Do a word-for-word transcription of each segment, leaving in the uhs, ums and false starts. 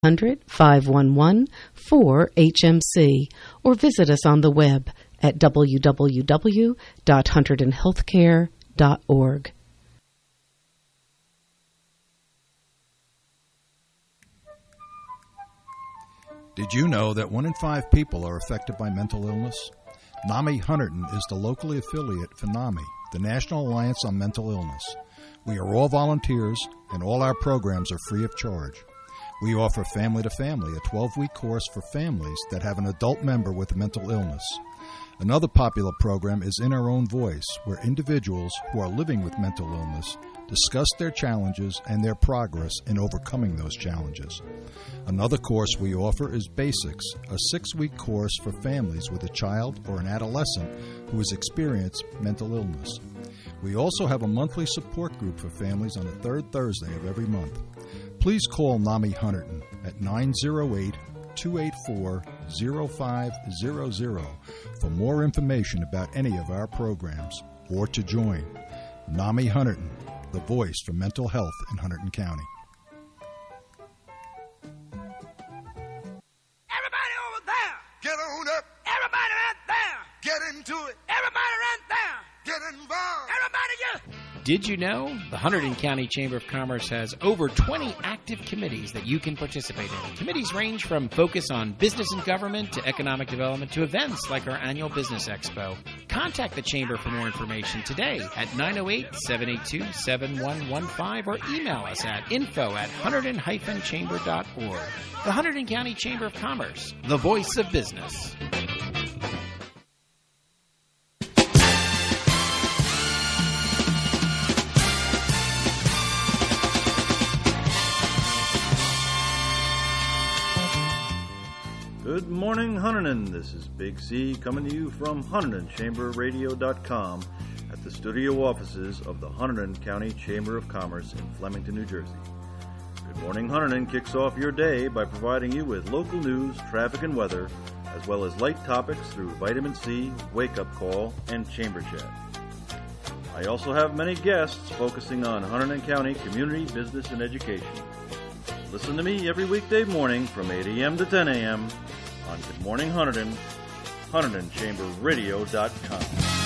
hundred, five one one, four H M C or visit us on the web at w w w dot hunterdon healthcare dot org. Did you know that one in five people are affected by mental illness? NAMI Hunterdon is the locally affiliate for NAMI, the National Alliance on Mental Illness. We are all volunteers, and all our programs are free of charge. We offer Family to Family, a twelve-week course for families that have an adult member with a mental illness. Another popular program is In Our Own Voice, where individuals who are living with mental illness discuss their challenges and their progress in overcoming those challenges. Another course we offer is Basics, a six-week course for families with a child or an adolescent who has experienced mental illness. We also have a monthly support group for families on the third Thursday of every month. Please call NAMI Hunterdon at nine oh eight, two eight four, oh five hundred for more information about any of our programs or to join. NAMI Hunterdon, the voice for mental health in Hunterdon County. Everybody over there, Get on up, everybody right there, get into it, everybody right there, get involved. everybody just... Did you know the Hunterdon County Chamber of Commerce has over twenty active committees that you can participate in? Committees range from focus on business and government to economic development to events like our annual Business Expo. Contact the Chamber for more information today at nine oh eight, seven eight two, seven one one five or email us at info at hunterdon dash chamber dot org. The Hunterdon County Chamber of Commerce, the voice of business. Good morning, Hunterdon. This is Big C coming to you from Hunterdon Chamber Radio dot com at the studio offices of the Hunterdon County Chamber of Commerce in Flemington, New Jersey. Good Morning Hunterdon kicks off your day by providing you with local news, traffic, and weather, as well as light topics through Vitamin C, Wake Up Call, and Chamber Chat. I also have many guests focusing on Hunterdon County community, business, and education. Listen to me every weekday morning from eight a.m. to ten a.m. on Good Morning Hunterdon, Hunterdon Chamber Radio dot com.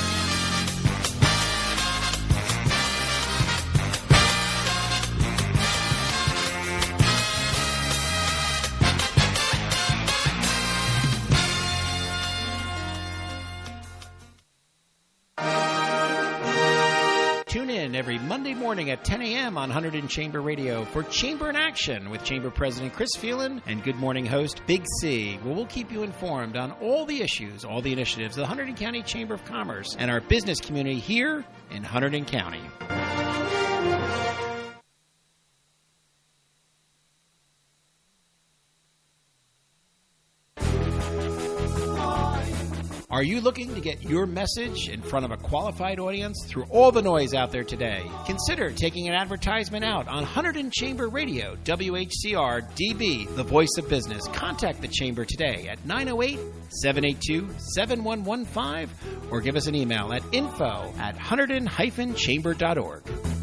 Tune in every Monday morning at ten a.m. on Hunterdon Chamber Radio for Chamber in Action with Chamber President Chris Phelan and Good Morning host Big C, where we'll keep you informed on all the issues, all the initiatives of the Hunterdon County Chamber of Commerce and our business community here in Hunterdon County. Are you looking to get your message in front of a qualified audience through all the noise out there today? Consider taking an advertisement out on Hunterdon Chamber Radio, W H C R D B, the voice of business. Contact the Chamber today at nine oh eight, seven eight two, seven one one five or give us an email at info at hunterdon dash chamber dot org.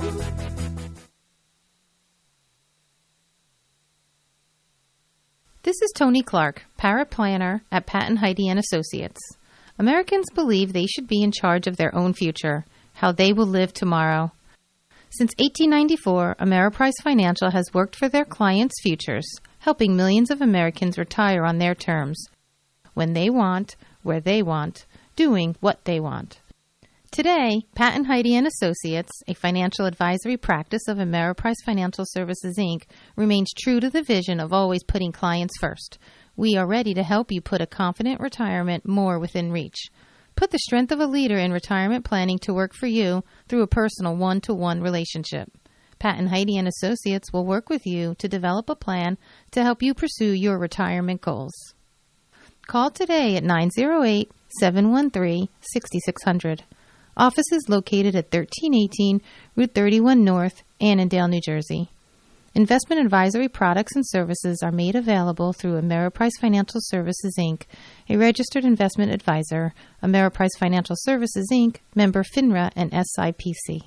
This is Tony Clark, paraplanner at Patton Heidi and Associates. Americans believe they should be in charge of their own future, how they will live tomorrow. Since eighteen ninety-four, Ameriprise Financial has worked for their clients' futures, helping millions of Americans retire on their terms, when they want, where they want, doing what they want. Today, Patton Heidi and Associates, a financial advisory practice of Ameriprise Financial Services, Incorporated, remains true to the vision of always putting clients first. We are ready to help you put a confident retirement more within reach. Put the strength of a leader in retirement planning to work for you through a personal one-to-one relationship. Patton Heidi and Associates will work with you to develop a plan to help you pursue your retirement goals. Call today at nine oh eight, seven one three, six six zero zero. Office is located at thirteen eighteen Route thirty-one North, Annandale, New Jersey. Investment advisory products and services are made available through Ameriprise Financial Services, Incorporated, a registered investment advisor, Ameriprise Financial Services, Incorporated, member FINRA and S I P C.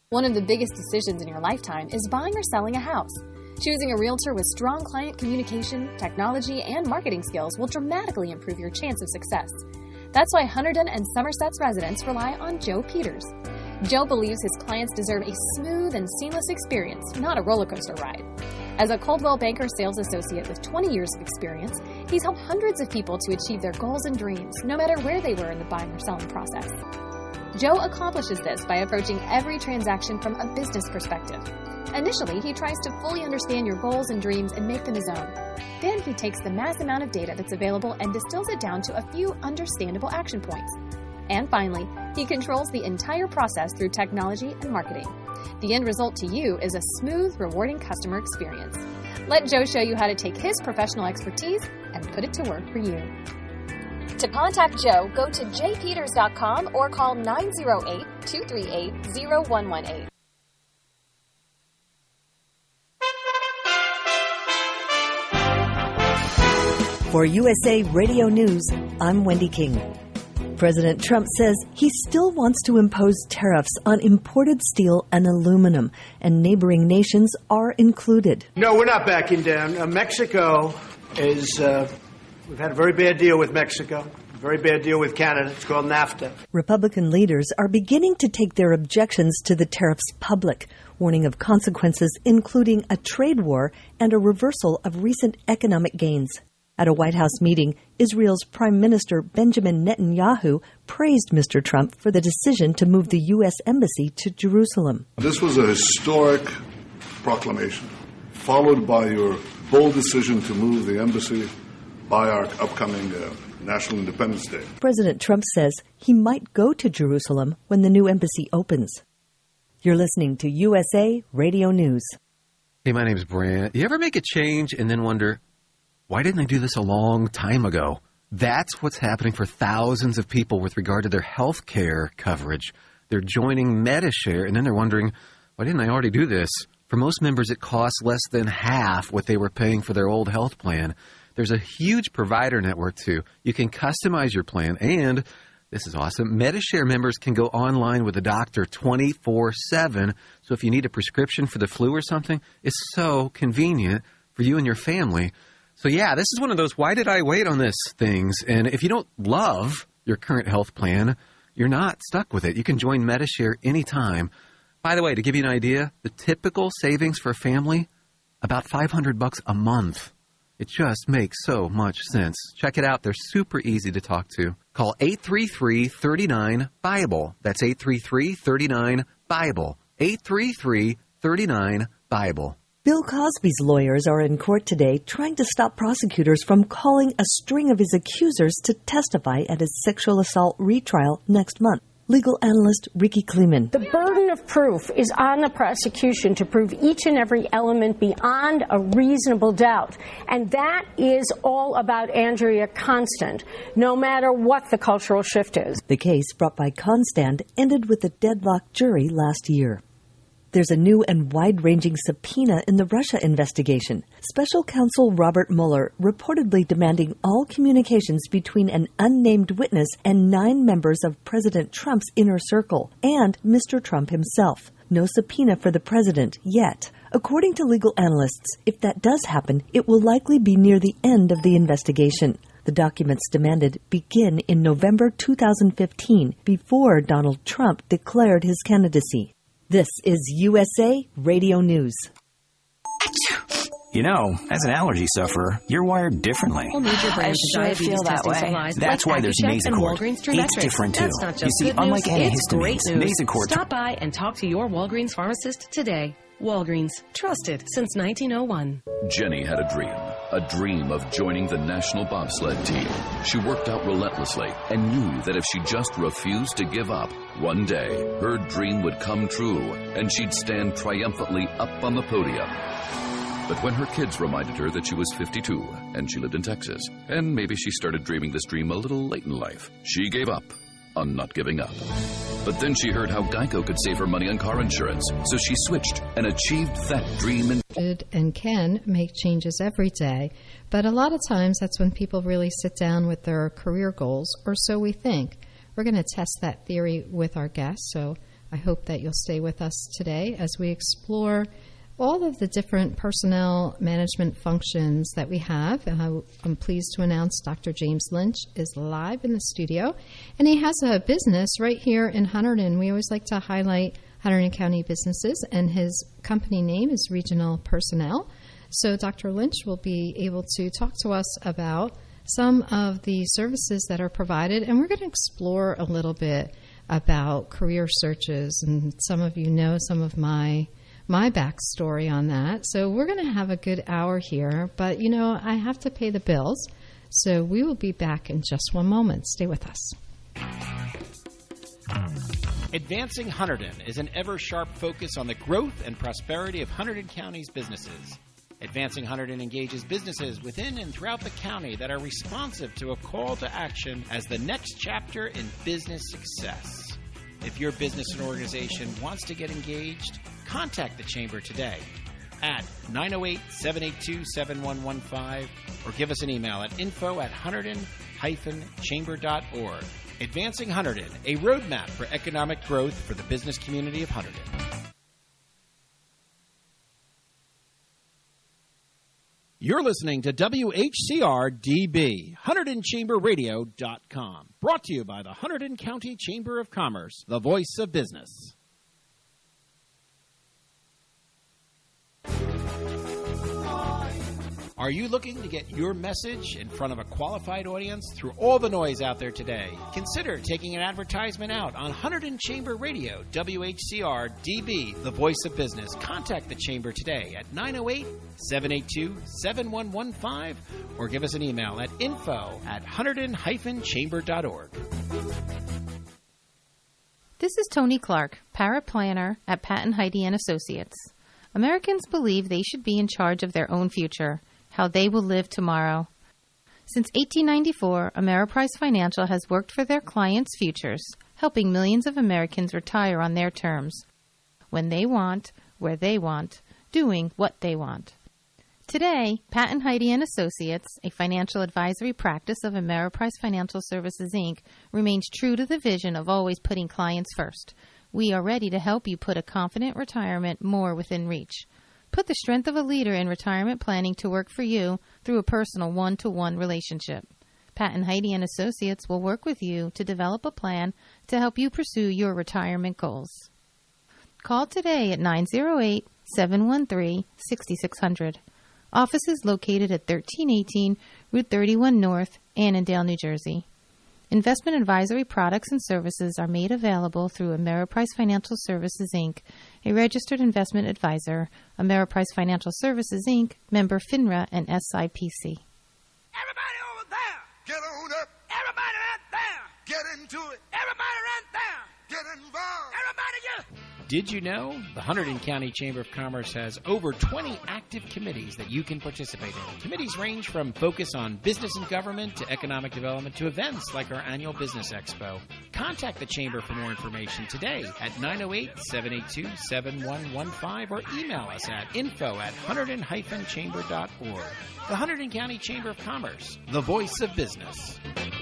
One of the biggest decisions in your lifetime is buying or selling a house. Choosing a realtor with strong client communication, technology, and marketing skills will dramatically improve your chance of success. That's why Hunterdon and Somerset's residents rely on Joe Peters. Joe believes his clients deserve a smooth and seamless experience, not a roller coaster ride. As a Coldwell Banker sales associate with twenty years of experience, he's helped hundreds of people to achieve their goals and dreams, no matter where they were in the buying or selling process. Joe accomplishes this by approaching every transaction from a business perspective. Initially, he tries to fully understand your goals and dreams and make them his own. Then he takes the mass amount of data that's available and distills it down to a few understandable action points. And finally, he controls the entire process through technology and marketing. The end result to you is a smooth, rewarding customer experience. Let Joe show you how to take his professional expertise and put it to work for you. To contact Joe, go to j peters dot com or call nine oh eight, two three eight, oh one one eight. For U S A Radio News, I'm Wendy King. President Trump says he still wants to impose tariffs on imported steel and aluminum, and neighboring nations are included. No, we're not backing down. Uh, Mexico is, uh, we've had a very bad deal with Mexico, a very bad deal with Canada. It's called NAFTA. Republican leaders are beginning to take their objections to the tariffs public, warning of consequences including a trade war and a reversal of recent economic gains. At a White House meeting, Israel's Prime Minister Benjamin Netanyahu praised Mister Trump for the decision to move the U S Embassy to Jerusalem. This was a historic proclamation, followed by your bold decision to move the embassy by our upcoming uh, National Independence Day. President Trump says he might go to Jerusalem when the new embassy opens. You're listening to U S A Radio News. Hey, my name's Brant. You ever make a change and then wonder, why didn't I do this a long time ago? That's what's happening for thousands of people with regard to their health care coverage. They're joining Medi-Share, and then they're wondering, why didn't I already do this? For most members, it costs less than half what they were paying for their old health plan. There's a huge provider network, too. You can customize your plan, and this is awesome. Medi-Share members can go online with a doctor twenty-four seven. So if you need a prescription for the flu or something, it's so convenient for you and your family. So, yeah, this is one of those why did I wait on this things. And if you don't love your current health plan, you're not stuck with it. You can join Medi-Share anytime. By the way, to give you an idea, the typical savings for a family, about five hundred bucks a month. It just makes so much sense. Check it out. They're super easy to talk to. Call eight three three, three nine, BIBLE. That's eight three three, three nine, BIBLE. eight three three, three nine, BIBLE. Bill Cosby's lawyers are in court today trying to stop prosecutors from calling a string of his accusers to testify at his sexual assault retrial next month. Legal analyst Ricky Kleeman. The burden of proof is on the prosecution to prove each and every element beyond a reasonable doubt. And that is all about Andrea Constant, no matter what the cultural shift is. The case brought by Constand ended with a deadlocked jury last year. There's a new and wide-ranging subpoena in the Russia investigation. Special counsel Robert Mueller reportedly demanding all communications between an unnamed witness and nine members of President Trump's inner circle and Mister Trump himself. No subpoena for the president yet. According to legal analysts, if that does happen, it will likely be near the end of the investigation. The documents demanded begin in November two thousand fifteen, before Donald Trump declared his candidacy. This is U S A Radio News. You know, as an allergy sufferer, you're wired differently. I sure feel that way. That's why there's Nasacort. It's different, too. You see, unlike antihistamines, Nasacort... Stop by and talk to your Walgreens pharmacist today. Walgreens, trusted since nineteen oh one. Jenny had a dream. A dream of joining the national bobsled team. She worked out relentlessly and knew that if she just refused to give up, one day her dream would come true and she'd stand triumphantly up on the podium. But when her kids reminded her that she was fifty-two and she lived in Texas, and maybe she started dreaming this dream a little late in life, she gave up on not giving up. But then she heard how Geico could save her money on car insurance, so she switched and achieved that dream. And, and can make changes every day, but a lot of times that's when people really sit down with their career goals, or so we think. We're going to test that theory with our guests, so I hope that you'll stay with us today as we explore all of the different personnel management functions that we have. Uh, I'm pleased to announce Doctor James Lynch is live in the studio, and he has a business right here in Hunterdon. We always like to highlight Hunterdon County businesses, and his company name is Regional Personnel. So Doctor Lynch will be able to talk to us about some of the services that are provided, and we're going to explore a little bit about career searches, and some of you know some of my my backstory on that. So we're going to have a good hour here, but you know, I have to pay the bills, so we will be back in just one moment. Stay with us. Advancing Hunterdon is an ever-sharp focus on the growth and prosperity of Hunterdon County's businesses. Advancing Hunterdon engages businesses within and throughout the county that are responsive to a call to action as the next chapter in business success. If your business and organization wants to get engaged, contact the Chamber today at nine oh eight, seven eight two, seven one one five or give us an email at info at hunterdon dash chamber dot org. Advancing Hunterdon, a roadmap for economic growth for the business community of Hunterdon. You're listening to W H C R D B, Hunterdon Chamber Radio dot com, brought to you by the Hunterdon County Chamber of Commerce, the voice of business. Are you looking to get your message in front of a qualified audience through all the noise out there today? Consider taking an advertisement out on Hunterdon Chamber Radio, W H C R D B, the voice of business. Contact the Chamber today at nine oh eight, seven eight two, seven one one five or give us an email at info at hunterdon dash chamber dot org. This is Tony Clark, paraplanner at Patton Heidi and Associates. Americans believe they should be in charge of their own future, how they will live tomorrow. Since eighteen ninety-four, Ameriprise Financial has worked for their clients' futures, helping millions of Americans retire on their terms, when they want, where they want, doing what they want. Today, Patton Heidi and Associates, a financial advisory practice of Ameriprise Financial Services, Incorporated, remains true to the vision of always putting clients first. We are ready to help you put a confident retirement more within reach. Put the strength of a leader in retirement planning to work for you through a personal one-to-one relationship. Patton Heidi and Associates will work with you to develop a plan to help you pursue your retirement goals. Call today at nine oh eight, seven one three, six six zero zero. Office is located at thirteen eighteen Route thirty-one North, Annandale, New Jersey. Investment advisory products and services are made available through Ameriprise Financial Services, Incorporated, a registered investment advisor, Ameriprise Financial Services, Incorporated, member FINRA and S I P C. Everybody over there. Get on up. Everybody right there. Get into it. Everybody right there. Get involved. Everybody you. Did you know the Hunterdon County Chamber of Commerce has over twenty active committees that you can participate in? Committees range from focus on business and government to economic development to events like our annual Business Expo. Contact the Chamber for more information today at nine oh eight, seven eight two, seven one one five or email us at info at hunterdon dash chamber dot org. The Hunterdon County Chamber of Commerce, the voice of business.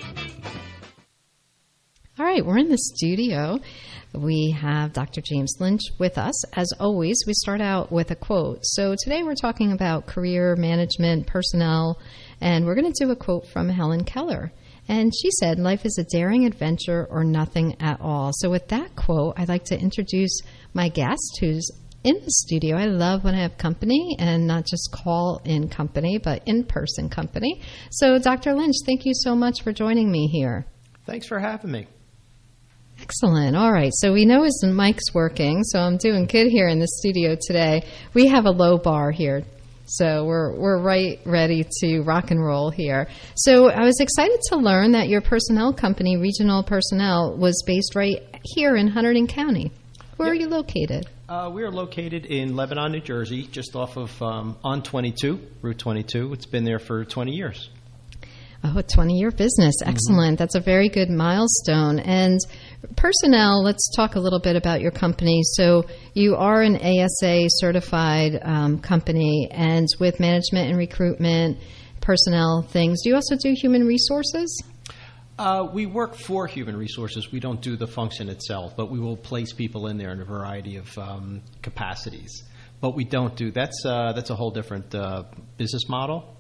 All right, we're in the studio. We have Doctor James Lynch with us. As always, we start out with a quote. So today we're talking about career management, personnel, and we're going to do a quote from Helen Keller. And she said, "Life is a daring adventure or nothing at all." So with that quote, I'd like to introduce my guest who's in the studio. I love when I have company, and not just call-in company, but in-person company. So Doctor Lynch, thank you so much for joining me here. Thanks for having me. Excellent. All right. So we know his mic's working, so I'm doing good here in the studio today. We have a low bar here, so we're we're right ready to rock and roll here. So I was excited to learn that your personnel company, Regional Personnel, was based right here in Hunterdon County. Where yep. are you located? Uh, we are located in Lebanon, New Jersey, just off of um, on twenty-two, Route twenty-two. It's been there for twenty years. Oh, a twenty-year business. Excellent. Mm-hmm. That's a very good milestone. And personnel, let's talk a little bit about your company. So you are an A S A certified um, company, and with management and recruitment, personnel things. Do you also do human resources? Uh, we work for human resources. We don't do the function itself, but we will place people in there in a variety of um, capacities. But we don't do that's uh, that's a whole different uh, business model.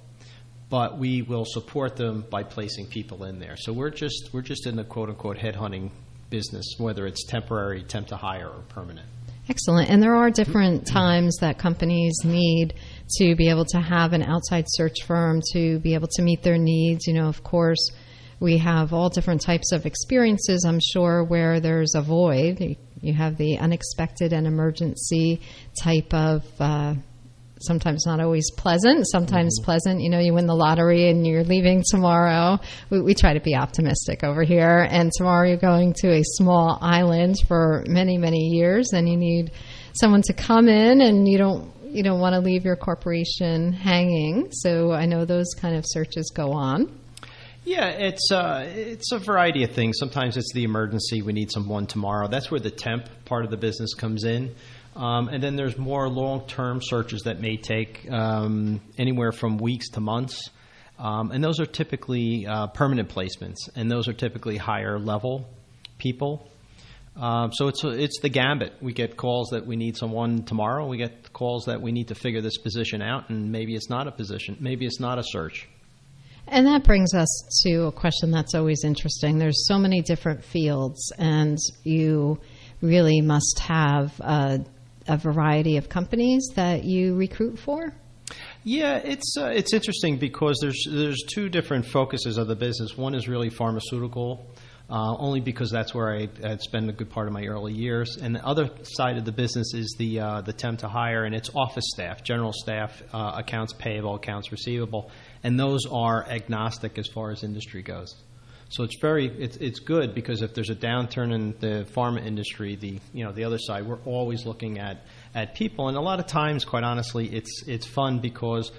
But we will support them by placing people in there. So we're just we're just in the quote unquote headhunting business, whether it's temporary, temp to hire, or permanent. Excellent. And there are different times that companies need to be able to have an outside search firm to be able to meet their needs. You know, of course, we have all different types of experiences, I'm sure, where there's a void. You have the unexpected and emergency type of uh, sometimes not always pleasant, sometimes mm-hmm. pleasant. You know, you win the lottery and you're leaving tomorrow. We, we try to be optimistic over here. And tomorrow you're going to a small island for many, many years, and you need someone to come in, and you don't you don't want to leave your corporation hanging. So I know those kind of searches go on. Yeah, it's uh, it's a variety of things. Sometimes it's the emergency. We need someone tomorrow. That's where the temp part of the business comes in. Um, and then there's more long-term searches that may take um, anywhere from weeks to months. Um, and those are typically uh, permanent placements. And those are typically higher level people. Um, so it's it's the gambit. We get calls that we need someone tomorrow. We get calls that we need to figure this position out. And maybe it's not a position. Maybe it's not a search. And that brings us to a question that's always interesting. There's so many different fields, and you really must have a a variety of companies that you recruit for? Yeah, it's uh, it's interesting because there's there's two different focuses of the business. One is really pharmaceutical, uh, only because that's where I had spent a good part of my early years. And the other side of the business is the uh, the temp to hire, and it's office staff, general staff, uh, accounts payable, accounts receivable, and those are agnostic as far as industry goes. So it's very it's it's good because if there's a downturn in the pharma industry, the you know the other side, we're always looking at, at people, and a lot of times, quite honestly, it's it's fun because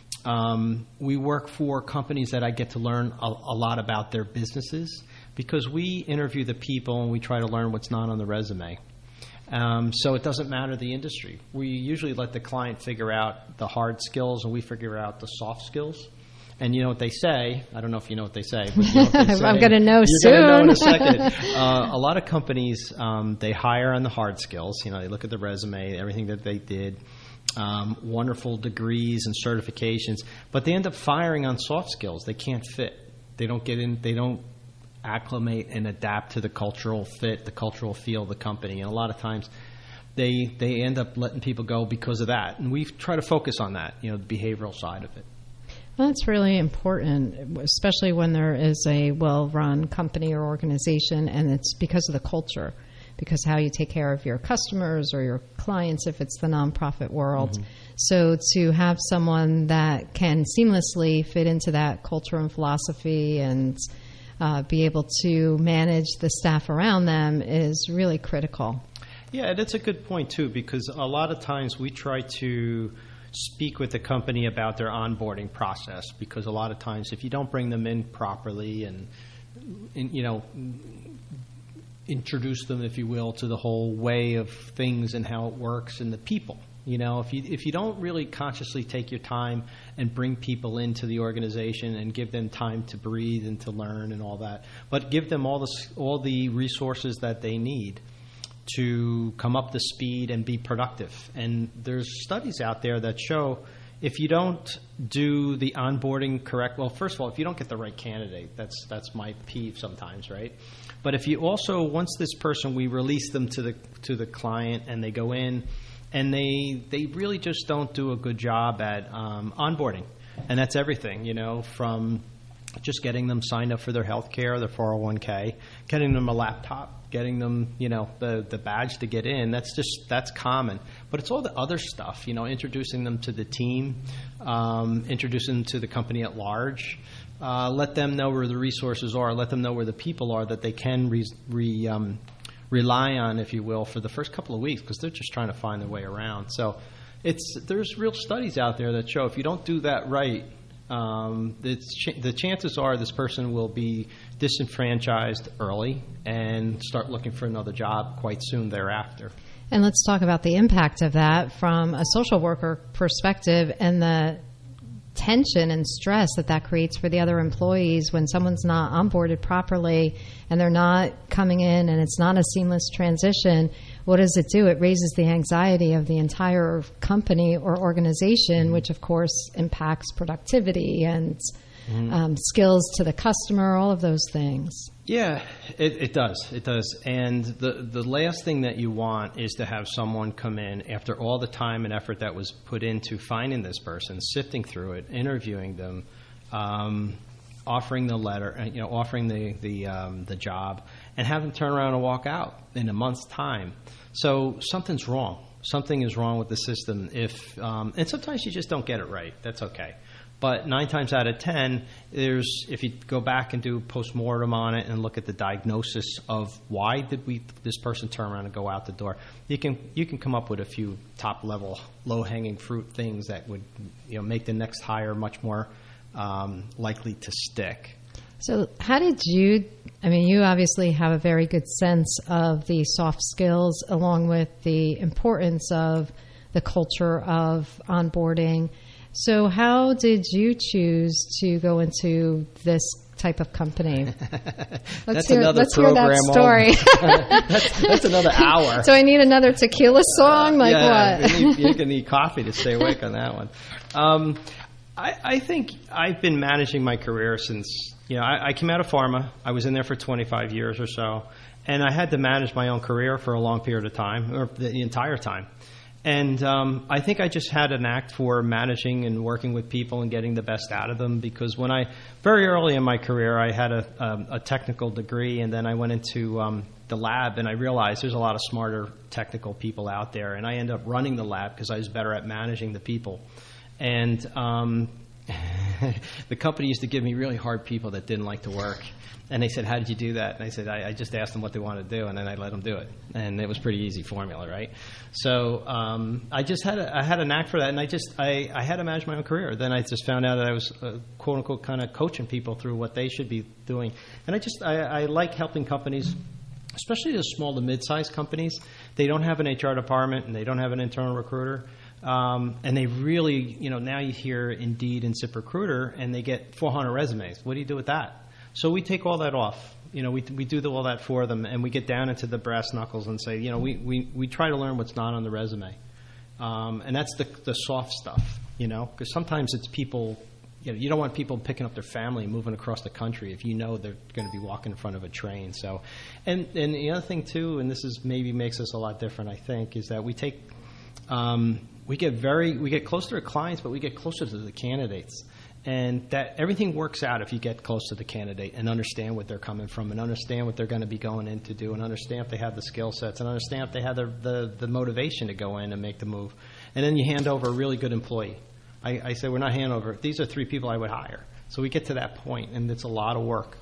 um, we work for companies that I get to learn a, a lot about their businesses because we interview the people and we try to learn what's not on the resume. Um, so it doesn't matter the industry. We usually let the client figure out the hard skills and we figure out the soft skills. And you know what they say. I don't know if you know what they say. But you know what they say. I'm going to know You're soon. You're going to know in a second. Uh, a lot of companies, um, they hire on the hard skills. You know, they look at the resume, everything that they did, um, wonderful degrees and certifications. But they end up firing on soft skills. They can't fit. They don't get in. They don't acclimate and adapt to the cultural fit, the cultural feel of the company. And a lot of times, they they end up letting people go because of that. And we try to focus on that. You know, the behavioral side of it. Well, that's really important, especially when there is a well-run company or organization, and it's because of the culture, because how you take care of your customers or your clients if it's the nonprofit world. Mm-hmm. So to have someone that can seamlessly fit into that culture and philosophy and uh, be able to manage the staff around them is really critical. Yeah, that's a good point, too, because a lot of times we try to speak with the company about their onboarding process because a lot of times if you don't bring them in properly and, and you know introduce them, if you will, to the whole way of things and how it works and the people, you know if you if you don't really consciously take your time and bring people into the organization and give them time to breathe and to learn and all that, but give them all the all the resources that they need to come up to speed and be productive. And there's studies out there that show if you don't do the onboarding correct, well, first of all, if you don't get the right candidate, that's that's my peeve sometimes, right? But if you also, once this person, we release them to the to the client and they go in and they they really just don't do a good job at um, onboarding. And that's everything, you know, from just getting them signed up for their health care, their four oh one k, getting them a laptop, getting them, you know, the, the badge to get in. That's just, that's common. But it's all the other stuff, you know, introducing them to the team, um, introducing them to the company at large. Uh, let them know where the resources are. Let them know where the people are that they can re, re, um, rely on, if you will, for the first couple of weeks because they're just trying to find their way around. So it's there's real studies out there that show if you don't do that right, Um, ch- the chances are this person will be disenfranchised early and start looking for another job quite soon thereafter. And let's talk about the impact of that from a social worker perspective and the tension and stress that that creates for the other employees when someone's not onboarded properly and they're not coming in and it's not a seamless transition. What does it do? It raises the anxiety of the entire company or organization, mm-hmm. which of course impacts productivity and mm-hmm. um, skills to the customer, all of those things. Yeah, it, it does. It does. And the, the last thing that you want is to have someone come in after all the time and effort that was put into finding this person, sifting through it, interviewing them, um, offering the letter, you know, offering the the, um, the job, and have them turn around and walk out in a month's time. So something's wrong. Something is wrong with the system. If um, and sometimes you just don't get it right. That's okay. But nine times out of ten, there's if you go back and do postmortem on it and look at the diagnosis of why did we this person turn around and go out the door, you can you can come up with a few top level, low hanging fruit things that would you know make the next hire much more um, likely to stick. So how did you? I mean, you obviously have a very good sense of the soft skills, along with the importance of the culture of onboarding. So how did you choose to go into this type of company? Let's that's hear, another let's hear that story. that's, that's another hour. So I need another tequila song? Like yeah, what? you, need, you can need coffee to stay awake on that one. Um, I, I think I've been managing my career since, you know, I, I came out of pharma. I was in there for twenty-five years or so. And I had to manage my own career for a long period of time, or the entire time. And um, I think I just had an knack for managing and working with people and getting the best out of them, because when I, very early in my career, I had a, um, a technical degree, and then I went into um, the lab, and I realized there's a lot of smarter technical people out there, and I ended up running the lab because I was better at managing the people. And um, the company used to give me really hard people that didn't like to work. And they said, how did you do that? And I said, I, I just asked them what they wanted to do, and then I let them do it. And it was a pretty easy formula, right? So um, I just had a, I had a knack for that, and I just I, I had to manage my own career. Then I just found out that I was, uh, quote, unquote, kind of coaching people through what they should be doing. And I just I, I like helping companies, especially the small to mid-sized companies. They don't have an H R department, and they don't have an internal recruiter. Um, and they really, you know, now you hear Indeed and ZipRecruiter, and they get four hundred resumes. What do you do with that? So we take all that off. You know, we we do the, all that for them, and we get down into the brass knuckles and say, you know, we, we, we try to learn what's not on the resume. Um, and that's the the soft stuff, you know, because sometimes it's people, you know, you don't want people picking up their family and moving across the country if you know they're going to be walking in front of a train. So, and, and the other thing, too, and this is maybe makes us a lot different, I think, is that we take, um, we get very, we get closer to clients, but we get closer to the candidates. And that everything works out if you get close to the candidate and understand what they're coming from, and understand what they're going to be going in to do, and understand if they have the skill sets, and understand if they have the, the, the motivation to go in and make the move. And then you hand over a really good employee. I, I say we're not hand over. These are three people I would hire. So we get to that point, and it's a lot of work.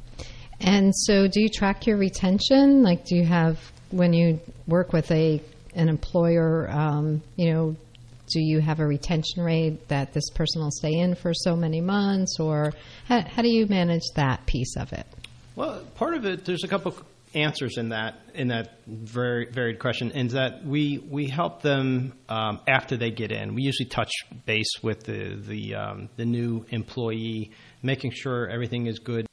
And so do you track your retention? Like, do you have, when you work with a an employer, um, you know, do you have a retention rate that this person will stay in for so many months, or how, how do you manage that piece of it? Well, part of it, there's a couple of answers in that in that very varied question, is that we we help them um, after they get in. We usually touch base with the the um, the new employee, making sure everything is good.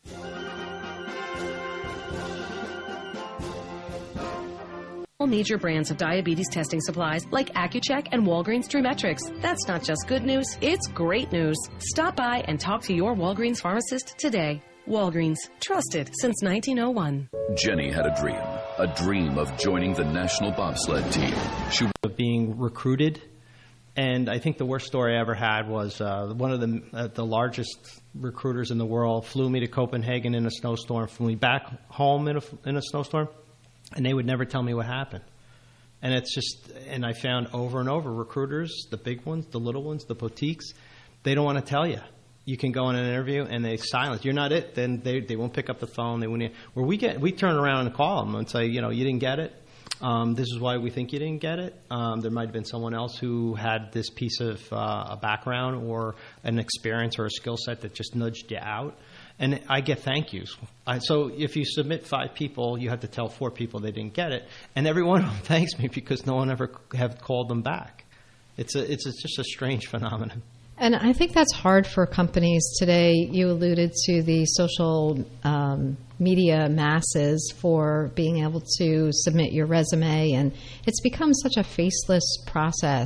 Major brands of diabetes testing supplies like Accu-Check and Walgreens Dreametrix. That's not just good news, it's great news. Stop by and talk to your Walgreens pharmacist today. Walgreens, trusted since nineteen oh one. Jenny had a dream, a dream of joining the national bobsled team. She of being recruited, and I think the worst story I ever had was uh, one of the uh, the largest recruiters in the world flew me to Copenhagen in a snowstorm, flew me back home in a in a snowstorm. And they would never tell me what happened. And it's just, and I found over and over, recruiters, the big ones, the little ones, the boutiques, they don't want to tell you. You can go in an interview and they silence. You're not it, then they they won't pick up the phone. They won't. Where we get, we turn around and call them and say, you know, you didn't get it. Um, this is why we think you didn't get it. Um, there might have been someone else who had this piece of uh, a background or an experience or a skill set that just nudged you out. And I get thank yous. I, so if you submit five people, you have to tell four people they didn't get it, and every one of them thanks me because no one ever have called them back. It's a, it's a, just a strange phenomenon. And I think that's hard for companies today. You alluded to the social um, media masses for being able to submit your resume, and it's become such a faceless process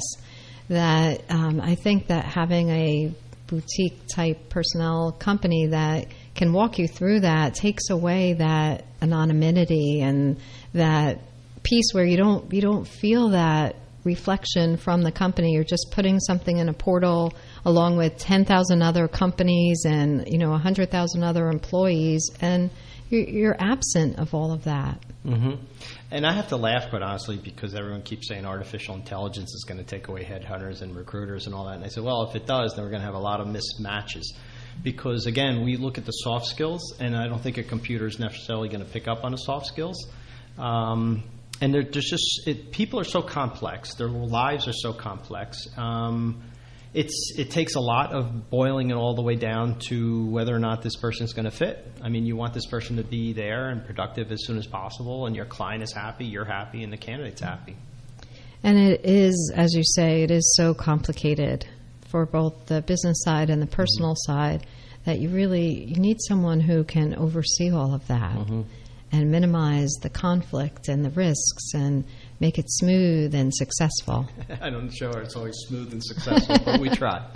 that um, I think that having a boutique-type personnel company that can walk you through that takes away that anonymity and that piece where you don't you don't feel that reflection from the company. You're just putting something in a portal along with ten thousand other companies and, you know, one hundred thousand other employees, and you're, you're absent of all of that. Mm-hmm. And I have to laugh, quite honestly, because everyone keeps saying artificial intelligence is going to take away headhunters and recruiters and all that. And I said, well, if it does, then we're going to have a lot of mismatches. Because, again, we look at the soft skills, and I don't think a computer is necessarily going to pick up on the soft skills. Um, and there's just it, people are so complex. Their lives are so complex. Um, it's it takes a lot of boiling it all the way down to whether or not this person's going to fit. I mean, you want this person to be there and productive as soon as possible, and your client is happy, you're happy, and the candidate's happy. And it is, as you say, it is so complicated for both the business side and the personal mm-hmm. side that you really you need someone who can oversee all of that mm-hmm. and minimize the conflict and the risks and make it smooth and successful. I'm not sure it's always smooth and successful, but we try.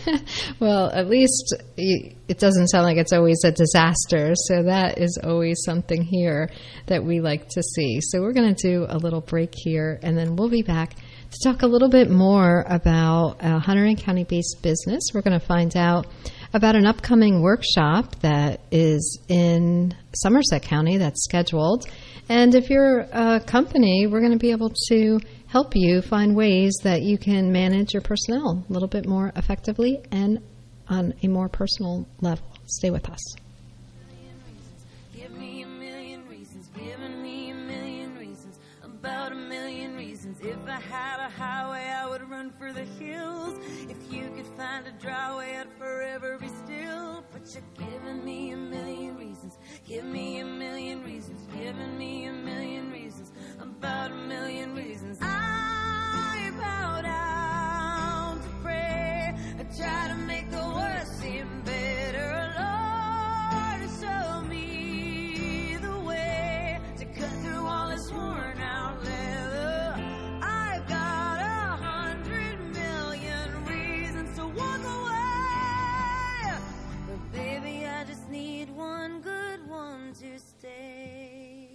Well, at least it doesn't sound like it's always a disaster, so that is always something here that we like to see. So we're going to do a little break here, and then we'll be back to talk a little bit more about a Hunterdon County-based business. We're going to find out about an upcoming workshop that is in Somerset County that's scheduled. And if you're a company, we're going to be able to help you find ways that you can manage your personnel a little bit more effectively and on a more personal level. Stay with us. Give me a million reasons, giving me a million reasons, about a million reasons. If I had a highway, I would run for the hills. If you could find a dry way, I'd forever be still. But you're giving me a million reasons, give me a million reasons, giving me a million reasons, about a million reasons. I bow down to pray, I try to make the worst seem better. Lord, show me the way to cut through all this worn out leather. I've got a hundred million reasons to walk away, but baby, I just need one good one to stay.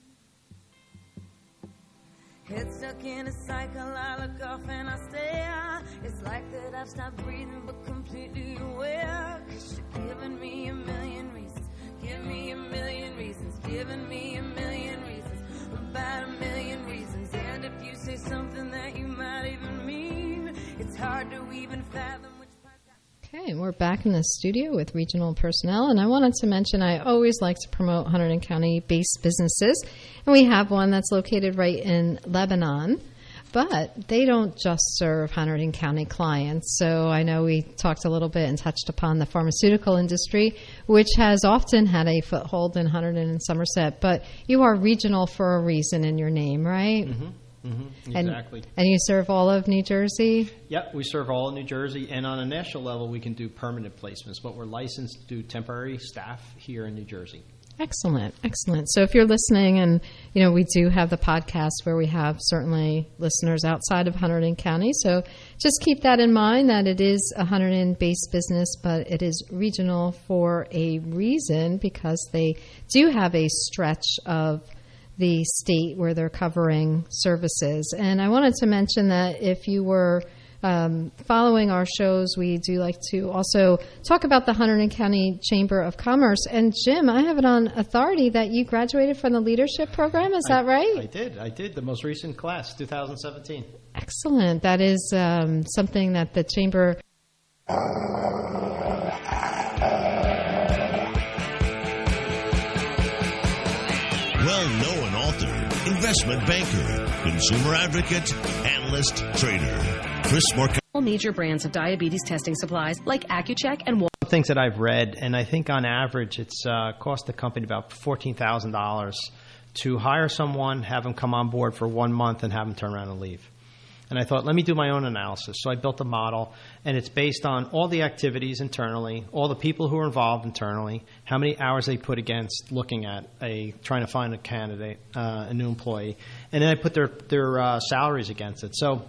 Head stuck in a cycle, I look off and I stare. It's like that I've stopped breathing but completely aware. Cause you're giving me a million reasons, give me a million reasons, giving me a million reasons, about a million reasons. And if you say something that you might even mean, it's hard to even fathom. Okay, we're back in the studio with regional personnel, and I wanted to mention I always like to promote Hunterdon County-based businesses, and we have one that's located right in Lebanon, but they don't just serve Hunterdon County clients. So I know we talked a little bit and touched upon the pharmaceutical industry, which has often had a foothold in Hunterdon and Somerset, but you are regional for a reason in your name, right? Mm-hmm. Mm-hmm, exactly. And, and you serve all of New Jersey? Yep, we serve all of New Jersey, and on a national level, we can do permanent placements, but we're licensed to do temporary staff here in New Jersey. Excellent, excellent. So if you're listening, and you know we do have the podcast where we have certainly listeners outside of Hunterdon County, so just keep that in mind that it is a Hunterdon-based business, but it is regional for a reason because they do have a stretch of the state where they're covering services. And I wanted to mention that if you were um, following our shows, we do like to also talk about the Hunterdon County Chamber of Commerce. And Jim, I have it on authority that you graduated from the leadership program. Is I, that right? I did. I did. The most recent class, two thousand seventeen. Excellent. That is um, something that the Chamber... Well-known author, investment banker, consumer advocate, analyst, trader, Chris Mark. All major brands of diabetes testing supplies like Accucheck and Wal- Things that I've read, and I think on average it's uh, cost the company about fourteen thousand dollars to hire someone, have them come on board for one month, and have them turn around and leave. And I thought, let me do my own analysis. So I built a model, and it's based on all the activities internally, all the people who are involved internally, how many hours they put against looking at a trying to find a candidate, uh, a new employee, and then I put their their uh, salaries against it. So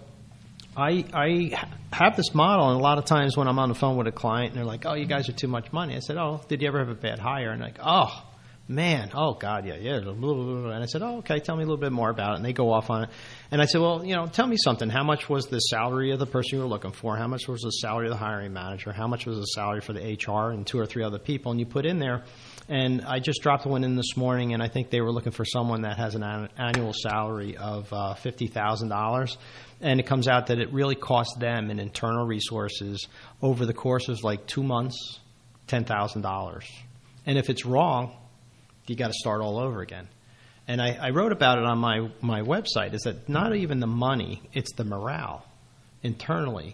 I I have this model, and a lot of times when I'm on the phone with a client, and they're like, "Oh, you guys are too much money." I said, "Oh, did you ever have a bad hire?" And they're like, "Oh, man, oh God, yeah, yeah." And I said, "Oh, okay, tell me a little bit more about it." And they go off on it. And I said, "Well, you know, tell me something. How much was the salary of the person you were looking for? How much was the salary of the hiring manager? How much was the salary for the H R and two or three other people?" And you put in there. And I just dropped one in this morning, and I think they were looking for someone that has an an annual salary of uh, fifty thousand dollars. And it comes out that it really cost them in internal resources over the course of like two months, ten thousand dollars. And if it's wrong, you got to start all over again. And I, I wrote about it on my, my website, is that not even the money, it's the morale internally.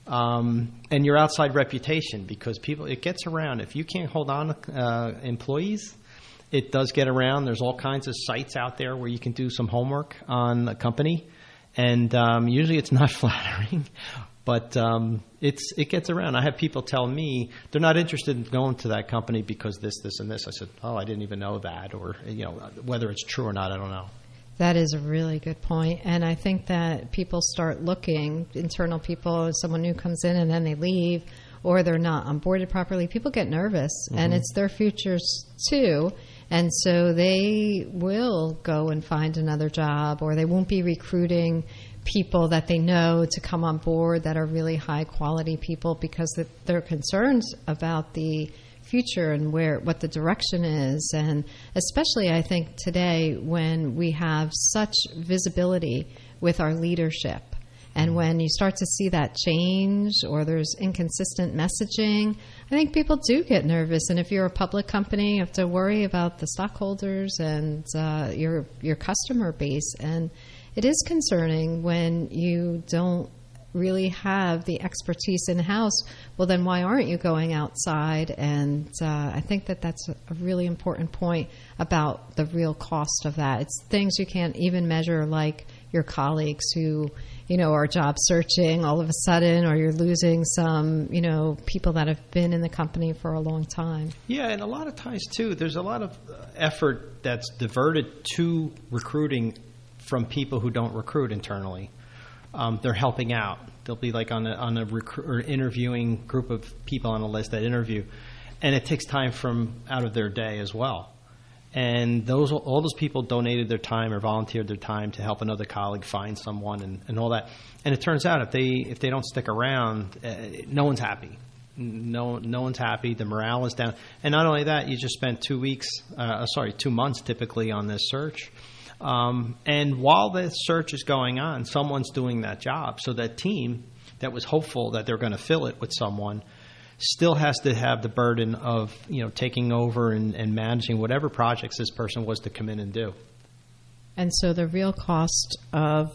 Um, and your outside reputation, because people, it gets around. If you can't hold on to uh, employees, it does get around. There's all kinds of sites out there where you can do some homework on a company. And um, usually it's not flattering, but um, it's it gets around. I have people tell me they're not interested in going to that company because this, this, and this. I said, oh, I didn't even know that, or you know, whether it's true or not, I don't know. That is a really good point. And I think that people start looking, internal people, someone new comes in and then they leave, or they're not onboarded properly. People get nervous, mm-hmm. and it's their futures too. And so they will go and find another job, or they won't be recruiting people that they know to come on board that are really high quality people, because they're concerned about the future and where what the direction is. And especially I think today when we have such visibility with our leadership, and when you start to see that change or there's inconsistent messaging, I think people do get nervous. And if you're a public company, you have to worry about the stockholders and uh, your your customer base. And it is concerning when you don't really have the expertise in-house. Well, then why aren't you going outside? And uh, I think that that's a really important point about the real cost of that. It's things you can't even measure, like your colleagues who, you know, are job searching all of a sudden, or you're losing some, you know, people that have been in the company for a long time. Yeah, and a lot of times, too, there's a lot of effort that's diverted to recruiting from people who don't recruit internally. Um, they're helping out. They'll be like on a, on a recru- or interviewing group of people on a list that interview, and it takes time from out of their day as well. And those all those people donated their time or volunteered their time to help another colleague find someone and, and all that. And it turns out if they if they don't stick around, uh, no one's happy. No no one's happy. The morale is down. And not only that, you just spent two weeks, uh, sorry, two months typically on this search. Um, and while the search is going on, someone's doing that job. So that team that was hopeful that they're going to fill it with someone still has to have the burden of, you know, taking over and, and managing whatever projects this person was to come in and do. And so the real cost of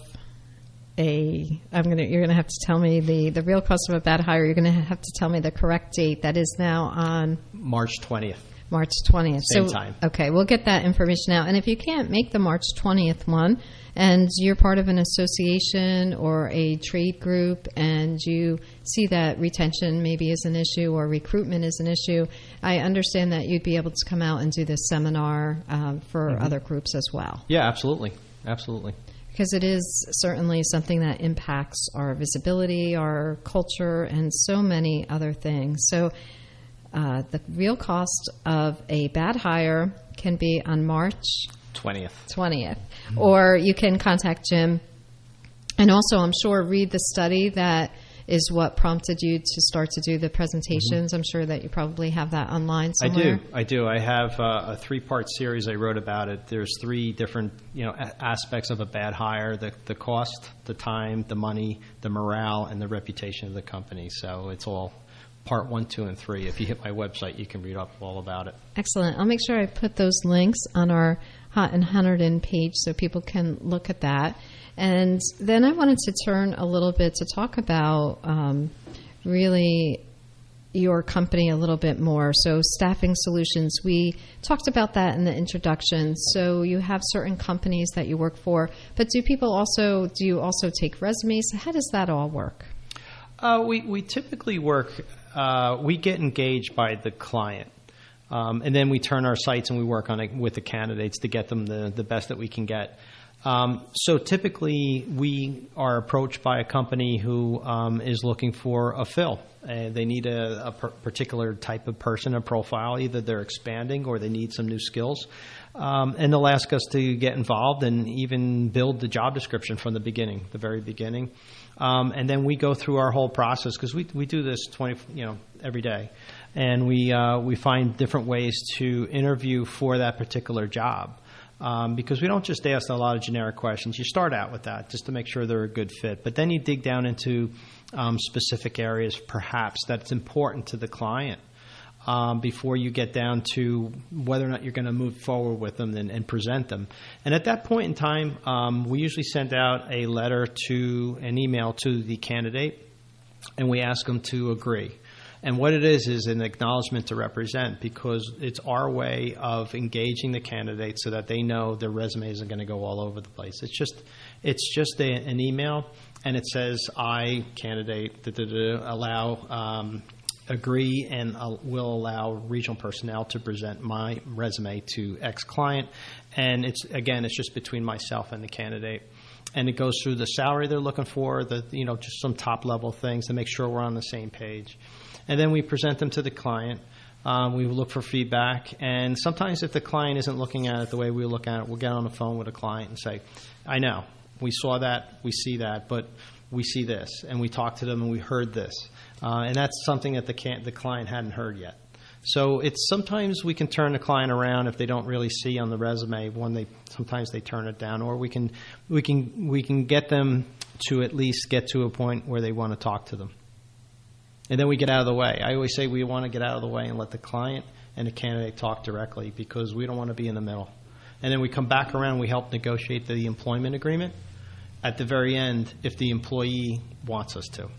a, I'm gonna, you're gonna have to tell me the, the real cost of a bad hire. You're gonna have to tell me the correct date. That is now on March twentieth. March twentieth. Same so, time. Okay, we'll get that information out. And if you can't make the March twentieth one, and you're part of an association or a trade group, and you see that retention maybe is an issue or recruitment is an issue, I understand that you'd be able to come out and do this seminar um, for mm-hmm. other groups as well. Yeah, absolutely. Absolutely. Because it is certainly something that impacts our visibility, our culture, and so many other things. So Uh, the real cost of a bad hire can be on March twentieth. twentieth. Mm-hmm. Or you can contact Jim. And also, I'm sure, read the study that is what prompted you to start to do the presentations. Mm-hmm. I'm sure that you probably have that online somewhere. I do. I do. I have uh, a three-part series I wrote about it. There's three different, you know, a- aspects of a bad hire: the the cost, the time, the money, the morale, and the reputation of the company. So it's all part one, two, and three. If you hit my website, you can read up all about it. Excellent. I'll make sure I put those links on our Hot and Hunterdon page so people can look at that. And then I wanted to turn a little bit to talk about um, really your company a little bit more. So Staffing Solutions, we talked about that in the introduction. So you have certain companies that you work for, but do people also, do you also take resumes? How does that all work? Uh, we, we typically work, uh, we get engaged by the client. Um, and then we turn our sites and we work on it with the candidates to get them the, the best that we can get. Um, so typically we are approached by a company who um, is looking for a fill. Uh, they need a, a per- particular type of person, a profile. Either they're expanding or they need some new skills. Um, and they'll ask us to get involved and even build the job description from the beginning, the very beginning. Um, and then we go through our whole process because we we do this twenty you know every day, and we uh, we find different ways to interview for that particular job. Um, because we don't just ask a lot of generic questions. You start out with that just to make sure they're a good fit. But then you dig down into um, specific areas, perhaps, that's important to the client um, before you get down to whether or not you're going to move forward with them and, and present them. And at that point in time, um, we usually send out a letter to an email to the candidate, and we ask them to agree. And what it is is an acknowledgement to represent, because it's our way of engaging the candidate so that they know their resume isn't going to go all over the place. It's just it's just a, an email, and it says, I, candidate, da, da, da, allow, um, agree and uh, will allow regional personnel to present my resume to X client. And it's again, it's just between myself and the candidate. And it goes through the salary they're looking for, the you know just some top-level things to make sure we're on the same page. And then we present them to the client. Um, we look for feedback. And sometimes if the client isn't looking at it the way we look at it, we'll get on the phone with a client and say, I know, we saw that, we see that, but we see this. And we talked to them and we heard this. Uh, and that's something that the, can- the client hadn't heard yet. So it's sometimes we can turn the client around if they don't really see on the resume when they sometimes they turn it down, or we can we can we can get them to at least get to a point where they want to talk to them. And then we get out of the way. I always say we want to get out of the way and let the client and the candidate talk directly, because we don't want to be in the middle. And then we come back around, we help negotiate the employment agreement at the very end if the employee wants us to.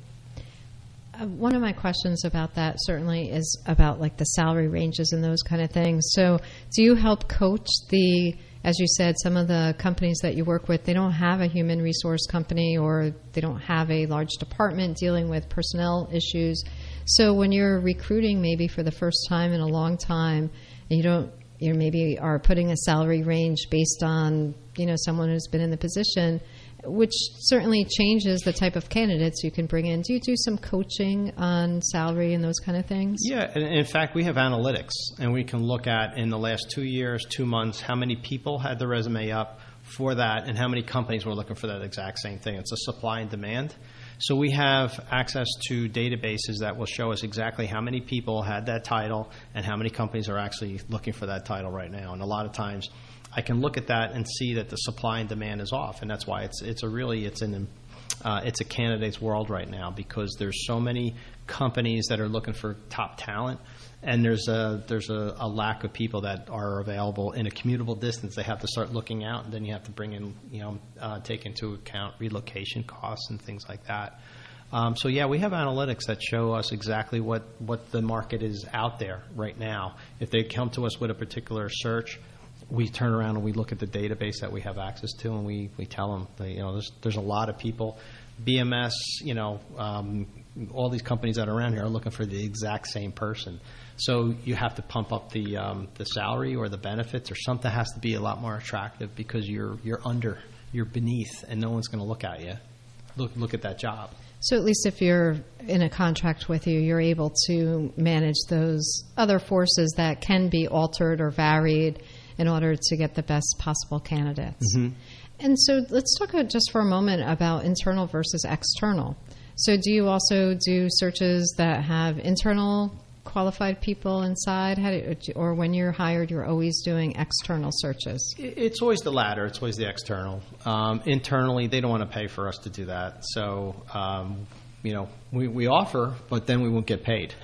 Uh, one of my questions about that certainly is about like the salary ranges and those kind of things. So do you help coach the, as you said, some of the companies that you work with, they don't have a human resource company or they don't have a large department dealing with personnel issues. So when you're recruiting maybe for the first time in a long time and you don't, you maybe are putting a salary range based on, you know, someone who's been in the position, which certainly changes the type of candidates you can bring in. Do you do some coaching on salary and those kind of things? Yeah, and in fact, we have analytics, and we can look at in the last two years, two months, how many people had the resume up for that and how many companies were looking for that exact same thing. It's a supply and demand. So we have access to databases that will show us exactly how many people had that title and how many companies are actually looking for that title right now. And a lot of times I can look at that and see that the supply and demand is off, and that's why it's it's a really it's an uh, it's a candidate's world right now, because there's so many companies that are looking for top talent, and there's a there's a, a lack of people that are available in a commutable distance. They have to start looking out, and then you have to bring in you know uh, take into account relocation costs and things like that. Um, so yeah, we have analytics that show us exactly what what the market is out there right now. If they come to us with a particular search, we turn around and we look at the database that we have access to, and we, we tell them that, you know, there's there's a lot of people, B M S, you know, um, all these companies that are around here are looking for the exact same person. So you have to pump up the um, the salary or the benefits, or something has to be a lot more attractive, because you're you're under, you're beneath, and no one's going to look at you. Look look at that job. So at least if you're in a contract with you, you're able to manage those other forces that can be altered or varied in order to get the best possible candidates. Mm-hmm. And so let's talk just for a moment about internal versus external. So do you also do searches that have internal qualified people inside? How do, or when you're hired, you're always doing external searches? It's always the latter. It's always the external. Um, internally, they don't want to pay for us to do that. So, um, you know, we, we offer, but then we won't get paid.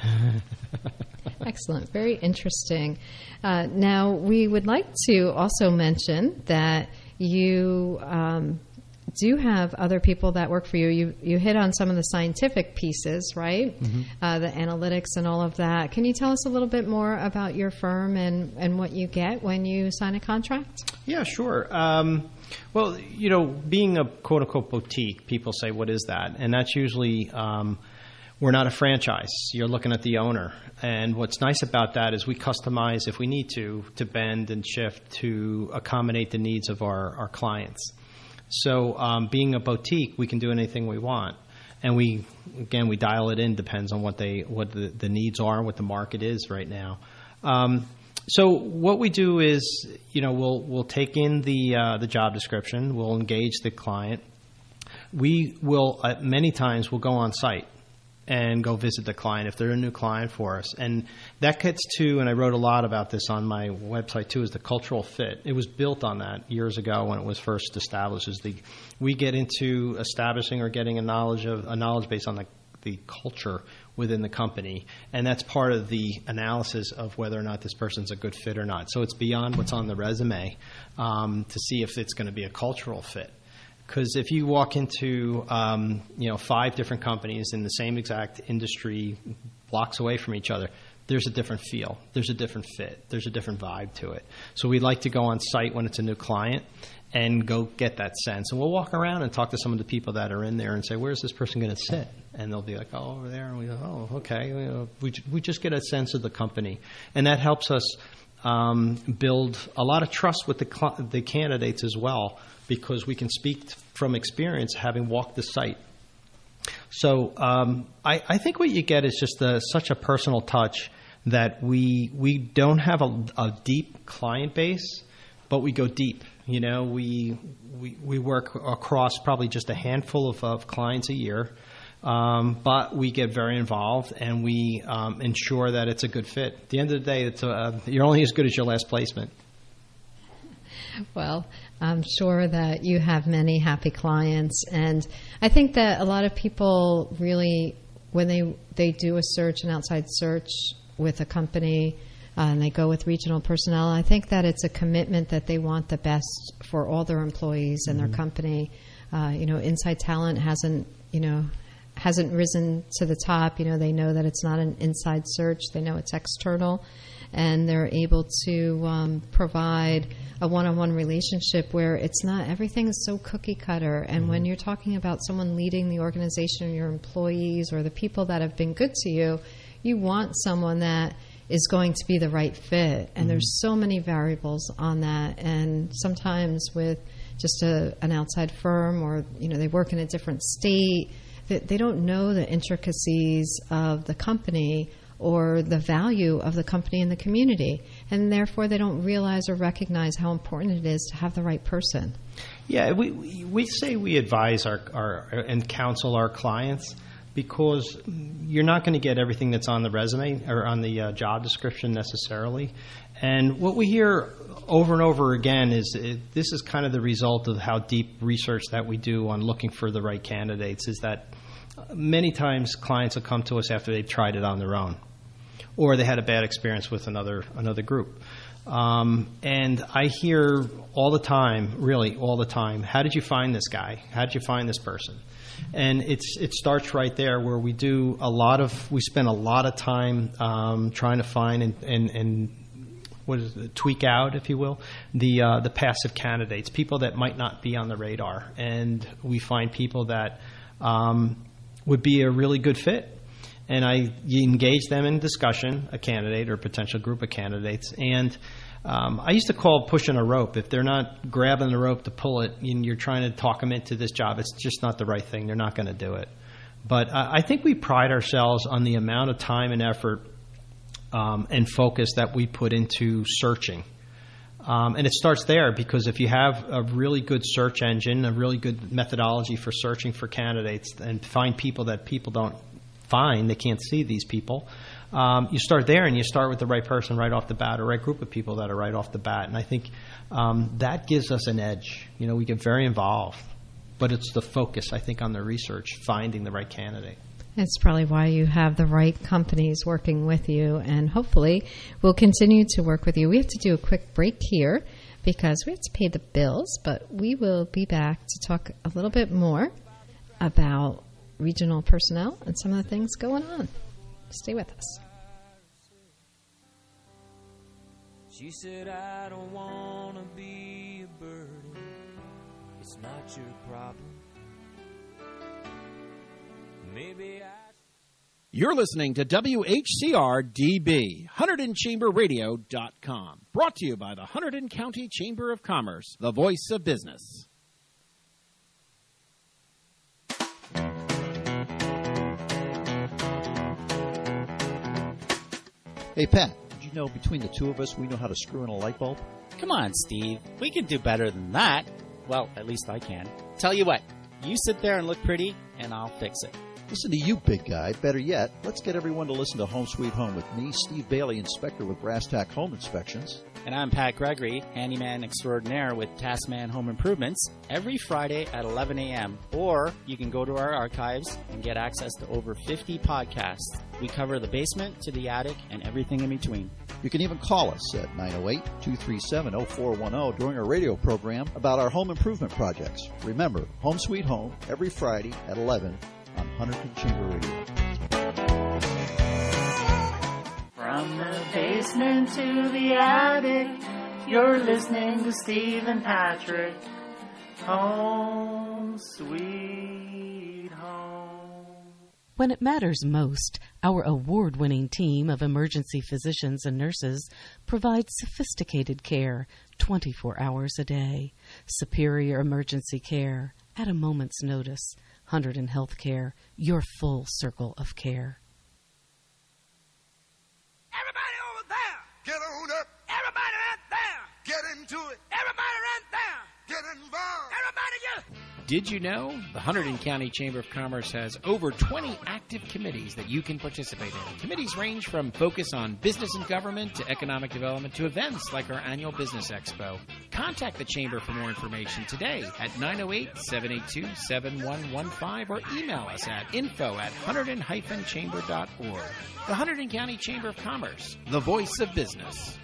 Excellent. Very interesting. Uh, now, we would like to also mention that you um, do have other people that work for you. You you hit on some of the scientific pieces, right? Mm-hmm. Uh, the analytics and all of that. Can you tell us a little bit more about your firm and, and what you get when you sign a contract? Yeah, sure. Um, well, you know, being a quote-unquote boutique, people say, what is that? And that's usually... Um, We're not a franchise. You're looking at the owner. And what's nice about that is we customize, if we need to, to bend and shift to accommodate the needs of our, our clients. So um, being a boutique, we can do anything we want. And we, again, we dial it in, depends on what they what the, the needs are, what the market is right now. Um, so what we do is, you know, we'll we'll take in the uh, the job description. We'll engage the client. We will, uh, many times, we'll go on site and go visit the client if they're a new client for us. And that gets to, and I wrote a lot about this on my website too, is the cultural fit. It was built on that years ago when it was first established. Is the we get into establishing or getting a knowledge of a knowledge base on the the culture within the company, and that's part of the analysis of whether or not this person's a good fit or not. So it's beyond what's on the resume um, to see if it's going to be a cultural fit. Because if you walk into, um, you know, five different companies in the same exact industry, blocks away from each other, there's a different feel. There's a different fit. There's a different vibe to it. So we like to go on site when it's a new client and go get that sense. And we'll walk around and talk to some of the people that are in there and say, where's this person going to sit? And they'll be like, oh, over there. And we go, oh, okay. You know, we, we just get a sense of the company. And that helps us um, build a lot of trust with the cl- the candidates as well, because we can speak from experience having walked the site. So um, I, I think what you get is just a, such a personal touch that we we don't have a, a deep client base, but we go deep. You know, we we, we work across probably just a handful of, of clients a year, um, but we get very involved and we um, ensure that it's a good fit. At the end of the day, it's a, you're only as good as your last placement. Well, I'm sure that you have many happy clients, and I think that a lot of people really, when they they do a search, an outside search with a company, uh, and they go with regional personnel, I think that it's a commitment that they want the best for all their employees and mm-hmm. their company. Uh, you know, inside talent hasn't, you know, hasn't risen to the top. You know, they know that it's not an inside search. They know it's external. And they're able to um, provide a one-on-one relationship where it's not, everything is so cookie cutter. And mm-hmm. when you're talking about someone leading the organization or your employees or the people that have been good to you, you want someone that is going to be the right fit. And mm-hmm. there's so many variables on that. And sometimes with just a, an outside firm, or, you know, they work in a different state, they, they don't know the intricacies of the company or the value of the company in the community, and therefore they don't realize or recognize how important it is to have the right person. Yeah, we we say we advise our, our and counsel our clients, because you're not going to get everything that's on the resume or on the uh, job description necessarily. And what we hear over and over again is it, this is kind of the result of how deep research that we do on looking for the right candidates, is that many times clients will come to us after they've tried it on their own, or they had a bad experience with another another group. Um, and I hear all the time, really all the time, how did you find this guy? How did you find this person? And it's it starts right there, where we do a lot of, we spend a lot of time um, trying to find and, and, and what is it, tweak out, if you will, the uh, the passive candidates, people that might not be on the radar. And we find people that um, would be a really good fit. And I you engage them in discussion, a candidate or a potential group of candidates. And um, I used to call it pushing a rope. If they're not grabbing the rope to pull it and you're trying to talk them into this job, it's just not the right thing. They're not going to do it. But uh, I think we pride ourselves on the amount of time and effort um, and focus that we put into searching. Um, and it starts there, because if you have a really good search engine, a really good methodology for searching for candidates, and find people that people don't find, they can't see these people, um, you start there, and you start with the right person right off the bat, or right group of people that are right off the bat. And I think um, that gives us an edge. You know, we get very involved, but it's the focus, I think, on the research, finding the right candidate. It's probably why you have the right companies working with you, and hopefully we'll continue to work with you. We have to do a quick break here, because we have to pay the bills, but we will be back to talk a little bit more about regional personnel and some of the things going on. Stay with us. She said, I don't want to be a burden. It's not your problem. Maybe I... You're listening to W H C R D B, Hunterdon Chamber Radio dot com. Brought to you by the Hunterdon County Chamber of Commerce, the voice of business. Hey, Pat, did you know between the two of us, we know how to screw in a light bulb? Come on, Steve. We can do better than that. Well, at least I can. Tell you what, you sit there and look pretty, and I'll fix it. Listen to you, big guy. Better yet, let's get everyone to listen to Home Sweet Home with me, Steve Bailey, inspector with Brass Tack Home Inspections. And I'm Pat Gregory, handyman extraordinaire with Taskman Home Improvements, every Friday at eleven a.m. Or you can go to our archives and get access to over fifty podcasts. We cover the basement to the attic and everything in between. You can even call us at nine oh eight, two three seven, oh four one oh during our radio program about our home improvement projects. Remember, Home Sweet Home, every Friday at eleven on Hunterdon Chamber Radio. From the basement to the attic, you're listening to Steve and Patrick. Home Sweet Home. When it matters most, our award-winning team of emergency physicians and nurses provides sophisticated care twenty-four hours a day. Superior emergency care at a moment's notice. Hunterdon Healthcare, your full circle of care. Everybody over there. Get on up. Everybody right there. Get into it. Everybody right there. Get involved. Everybody, you. Did you know the Hunterdon County Chamber of Commerce has over twenty active committees that you can participate in? Committees range from focus on business and government to economic development to events like our annual Business Expo. Contact the Chamber for more information today at nine oh eight, seven eight two, seven one one five or email us at info at hunterdon dash chamber dot org. The Hunterdon County Chamber of Commerce, the voice of business.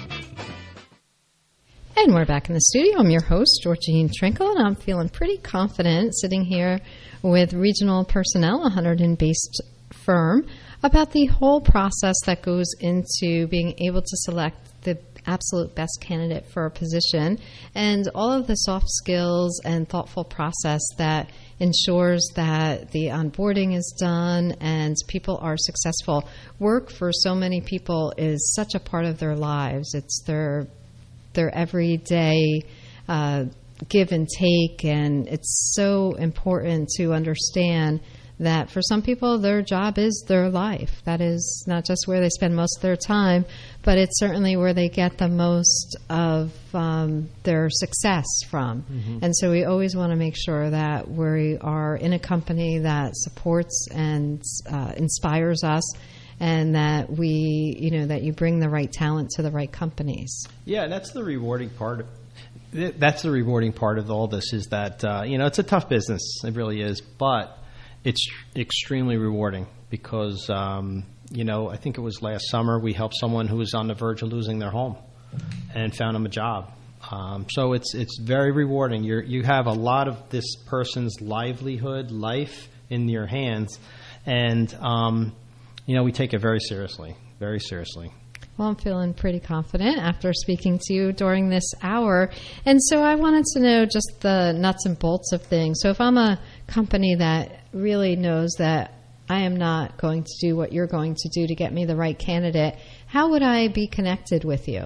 And we're back in the studio. I'm your host, Georgine Trinkle, and I'm feeling pretty confident sitting here with Regional Personnel, a Hunterdon-based firm, about the whole process that goes into being able to select the absolute best candidate for a position and all of the soft skills and thoughtful process that ensures that the onboarding is done and people are successful. Work for so many people is such a part of their lives. It's their their everyday uh, give and take, and it's so important to understand that for some people their job is their life. That is not just where they spend most of their time, but it's certainly where they get the most of um, their success from. Mm-hmm. And so we always want to make sure that we are in a company that supports and uh, inspires us, and that we, you know, that you bring the right talent to the right companies. Yeah, that's the rewarding part of That's the rewarding part of all this is that, uh, you know, it's a tough business. It really is. But it's extremely rewarding because, um, you know, I think it was last summer we helped someone who was on the verge of losing their home and found them a job. Um, so it's it's very rewarding. You you have a lot of this person's livelihood, life in your hands. And, um, you know, we take it very seriously, very seriously. Well, I'm feeling pretty confident after speaking to you during this hour. And so I wanted to know just the nuts and bolts of things. So if I'm a company that really knows that I am not going to do what you're going to do to get me the right candidate, how would I be connected with you?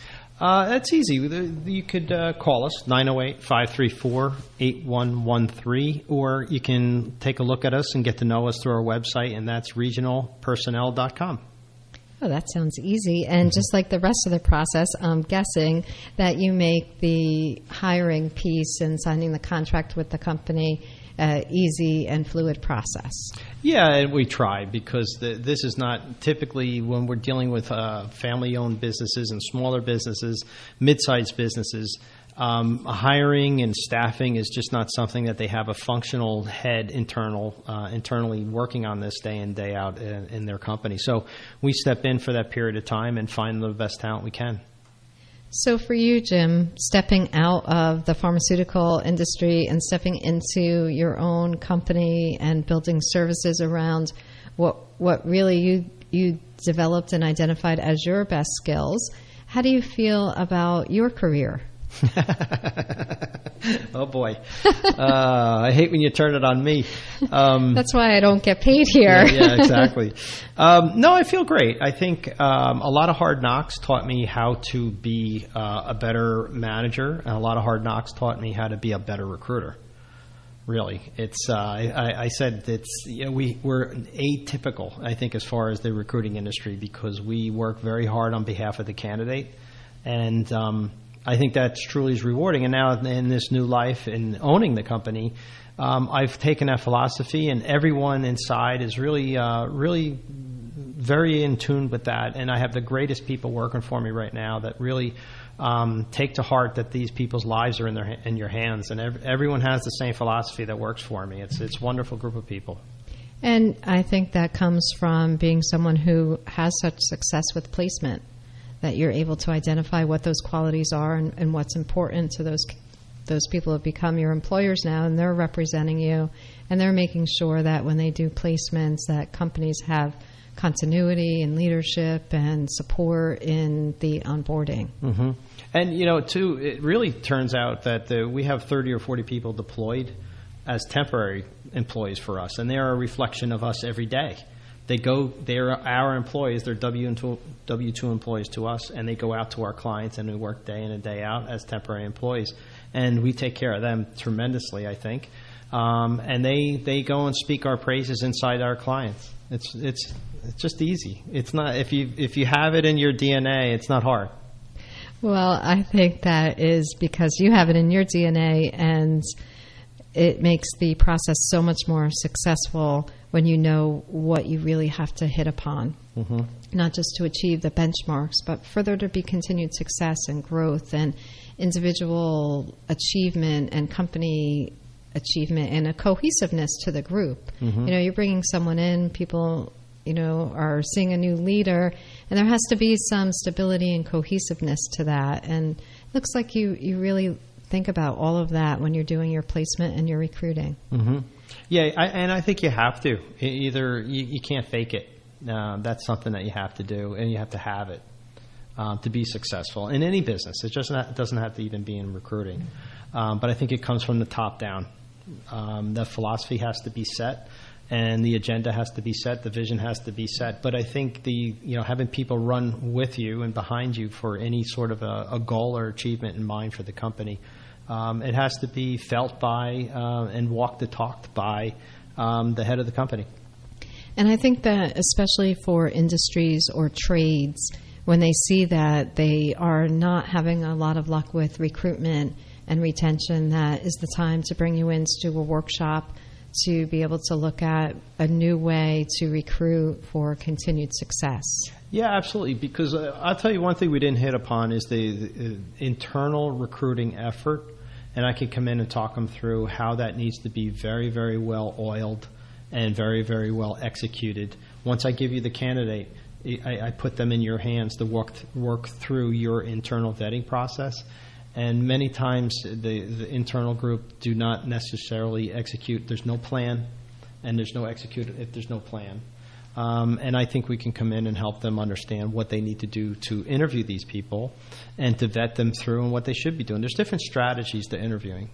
Uh, that's easy. You could uh, call us, nine oh eight, five three four, eight one one three, or you can take a look at us and get to know us through our website, and that's regional personnel dot com. Oh, that sounds easy. And just like the rest of the process, I'm guessing that you make the hiring piece and signing the contract with the company uh, easy and fluid process. Yeah, and we try because the, this is not typically when we're dealing with uh, family-owned businesses and smaller businesses, mid-sized businesses. Um, hiring and staffing is just not something that they have a functional head internal uh, internally working on this day in, day out in, in their company. So we step in for that period of time and find the best talent we can. So for you, Jim, stepping out of the pharmaceutical industry and stepping into your own company and building services around what what really you you developed and identified as your best skills, how do you feel about your career? Oh, boy. uh, I hate when you turn it on me. Um, That's why I don't get paid here. yeah, yeah, exactly. Um, no, I feel great. I think um, a lot of hard knocks taught me how to be uh, a better manager, and a lot of hard knocks taught me how to be a better recruiter. Really, it's. Uh, I, I said it's. You know, we we're atypical, I think, as far as the recruiting industry, because we work very hard on behalf of the candidate, and um, I think that's truly is rewarding. And now in this new life, in owning the company, um, I've taken that philosophy, and everyone inside is really, uh, really very in tune with that. And I have the greatest people working for me right now that really. Um, take to heart that these people's lives are in their in your hands, and ev- everyone has the same philosophy that works for me. It's it's a wonderful group of people. And I think that comes from being someone who has such success with placement, that you're able to identify what those qualities are and, and what's important to those those people who have become your employers now, and they're representing you, and they're making sure that when they do placements that companies have continuity and leadership and support in the onboarding. Mm-hmm. And, you know, too, it really turns out that the, we have thirty or forty people deployed as temporary employees for us, and they are a reflection of us every day. They go, they're our employees, they're W two employees to us, and they go out to our clients, and we work day in and day out as temporary employees. And we take care of them tremendously, I think. Um, and they, they go and speak our praises inside our clients. It's it's it's just easy. It's not if you if you have it in your D N A, it's not hard. Well, I think that is because you have it in your D N A, and it makes the process so much more successful when you know what you really have to hit upon. Mm-hmm. Not just to achieve the benchmarks, but for there to be continued success and growth and individual achievement and company achievement and a cohesiveness to the group. Mm-hmm. You know, you're bringing someone in, people, you know, are seeing a new leader, and there has to be some stability and cohesiveness to that. And it looks like you, you really think about all of that when you're doing your placement and your recruiting. Mm-hmm. Yeah, I, and I think you have to. Either you, you can't fake it. Uh, that's something that you have to do, and you have to have it um, to be successful in any business. It just not, it doesn't have to even be in recruiting. Um, but I think it comes from the top down. Um, the philosophy has to be set, and the agenda has to be set. The vision has to be set. But I think the you know having people run with you and behind you for any sort of a, a goal or achievement in mind for the company, um, it has to be felt by uh, and walked and talked by um, the head of the company. And I think that especially for industries or trades, when they see that they are not having a lot of luck with recruitment and retention, that is the time to bring you in to do a workshop to be able to look at a new way to recruit for continued success. Yeah, absolutely. Because uh, I'll tell you one thing we didn't hit upon is the, the uh, internal recruiting effort. And I can come in and talk them through how that needs to be very, very well oiled and very, very well executed. Once I give you the candidate, I, I put them in your hands to work, th- work through your internal vetting process. And many times the, the internal group do not necessarily execute. There's no plan, and there's no execute if there's no plan. Um, and I think we can come in and help them understand what they need to do to interview these people and to vet them through and what they should be doing. There's different strategies to interviewing.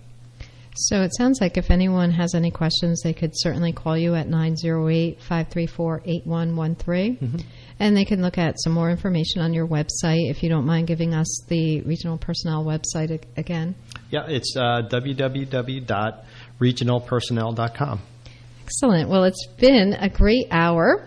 So it sounds like if anyone has any questions, they could certainly call you at nine oh eight, five three four, eight one one three. Mm-hmm. And they can look at some more information on your website, if you don't mind giving us the Regional Personnel website ag- again. Yeah, it's uh, w w w dot regional personnel dot com. Excellent. Well, it's been a great hour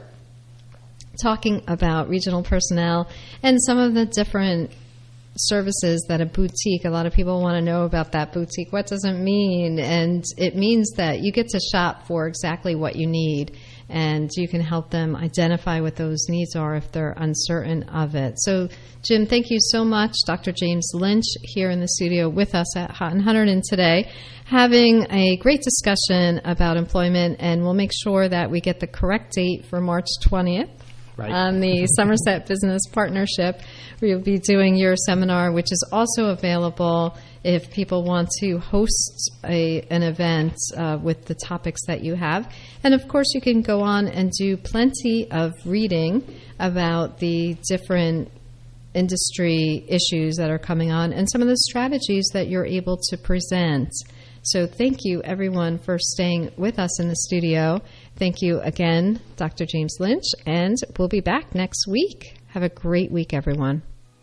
talking about regional personnel and some of the different services that a boutique, a lot of people want to know about that boutique. What does it mean? And it means that you get to shop for exactly what you need, and you can help them identify what those needs are if they're uncertain of it. So, Jim, thank you so much. Doctor James Lynch here in the studio with us at Hot and Hunterdon today, having a great discussion about employment, and we'll make sure that we get the correct date for March twentieth. Right. On the Somerset Business Partnership, where you'll be doing your seminar, which is also available if people want to host a, an event uh, with the topics that you have. And of course, you can go on and do plenty of reading about the different industry issues that are coming on and some of the strategies that you're able to present. So thank you, everyone, for staying with us in the studio. Thank you again, Doctor James Lynch, and we'll be back next week. Have a great week, everyone.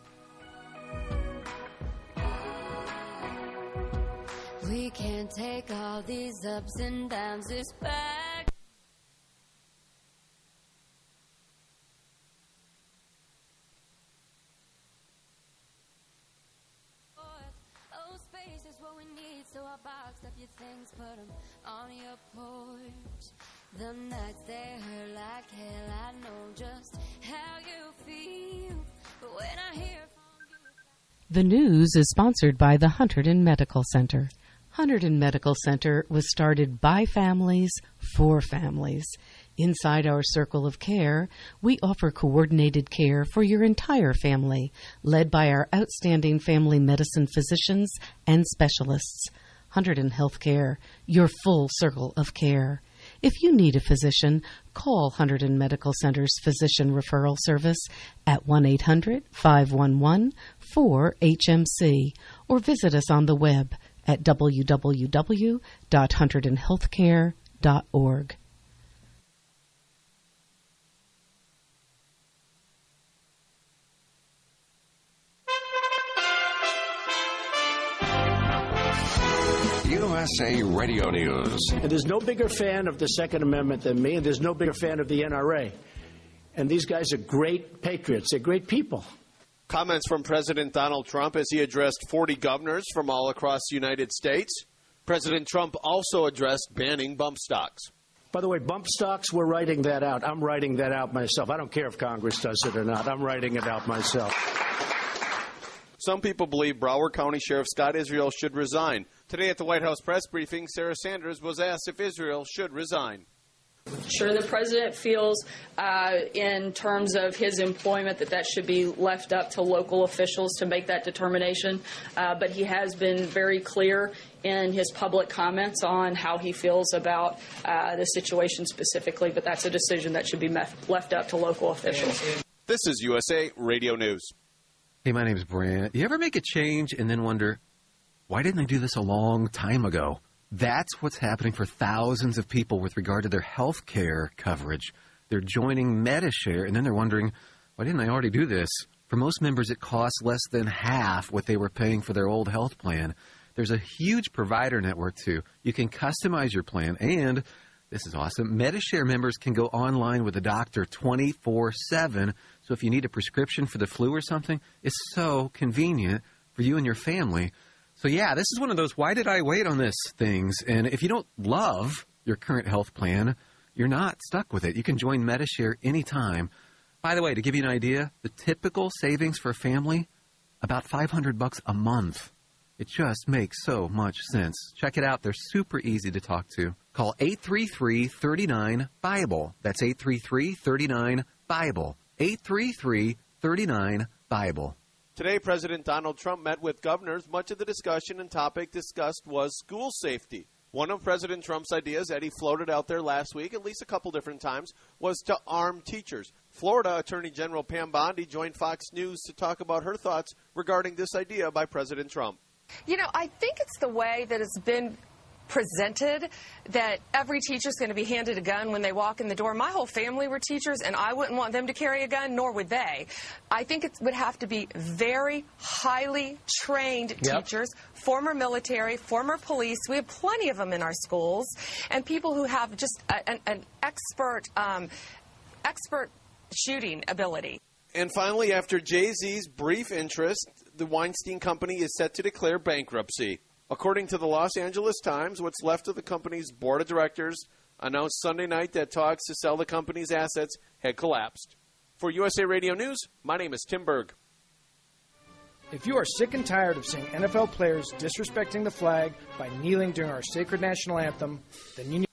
We can't take all these ups and downs this back. Oh, space is what we need, so I boxed up your things, put them on your porch. The nights they hurt like hell, I know just how you feel, but when I hear from you... The news is sponsored by the Hunterdon Medical Center. Hunterdon Medical Center was started by families for families. Inside our circle of care, we offer coordinated care for your entire family, led by our outstanding family medicine physicians and specialists. Hunterdon Healthcare, your full circle of care. If you need a physician, call Hunterdon Medical Center's Physician Referral Service at one eight hundred, five one one, four H M C or visit us on the web at w w w dot hunterdon healthcare dot org. U S A Radio News. And there's no bigger fan of the Second Amendment than me, and there's no bigger fan of the N R A. And these guys are great patriots. They're great people. Comments from President Donald Trump as he addressed forty governors from all across the United States. President Trump also addressed banning bump stocks. By the way, bump stocks, we're writing that out. I'm writing that out myself. I don't care if Congress does it or not. I'm writing it out myself. Some people believe Broward County Sheriff Scott Israel should resign. Today at the White House press briefing, Sarah Sanders was asked if Israel should resign. Sure, the president feels uh, in terms of his employment that that should be left up to local officials to make that determination. Uh, but he has been very clear in his public comments on how he feels about uh, the situation specifically. But that's a decision that should be mef- left up to local officials. This is U S A Radio News. Hey, my name's Brant. You ever make a change and then wonder, why didn't I do this a long time ago? That's what's happening for thousands of people with regard to their health care coverage. They're joining Medi-Share, and then they're wondering, why didn't I already do this? For most members, it costs less than half what they were paying for their old health plan. There's a huge provider network, too. You can customize your plan, and this is awesome, Medi-Share members can go online with a doctor twenty-four seven. So if you need a prescription for the flu or something, it's so convenient for you and your family. So, yeah, this is one of those why did I wait on this things. And if you don't love your current health plan, you're not stuck with it. You can join Medi-Share anytime. By the way, to give you an idea, the typical savings for a family, about five hundred bucks a month. It just makes so much sense. Check it out. They're super easy to talk to. Call eight three three, three nine, Bible. That's eight three three, three nine, Bible. eight three three, three nine, Bible. Today, President Donald Trump met with governors. Much of the discussion and topic discussed was school safety. One of President Trump's ideas that he floated out there last week, at least a couple different times, was to arm teachers. Florida Attorney General Pam Bondi joined Fox News to talk about her thoughts regarding this idea by President Trump. You know, I think it's the way that it's been presented that every teacher's going to be handed a gun when they walk in the door. My whole family were teachers, and I wouldn't want them to carry a gun, nor would they. I think it would have to be very highly trained yep. teachers, former military, former police. We have plenty of them in our schools, and people who have just a, an, an expert, um, expert shooting ability. And finally, after Jay-Z's brief interest, the Weinstein Company is set to declare bankruptcy. According to the Los Angeles Times, what's left of the company's board of directors announced Sunday night that talks to sell the company's assets had collapsed. For U S A Radio News, my name is Tim Berg. If you are sick and tired of seeing N F L players disrespecting the flag by kneeling during our sacred national anthem, then you need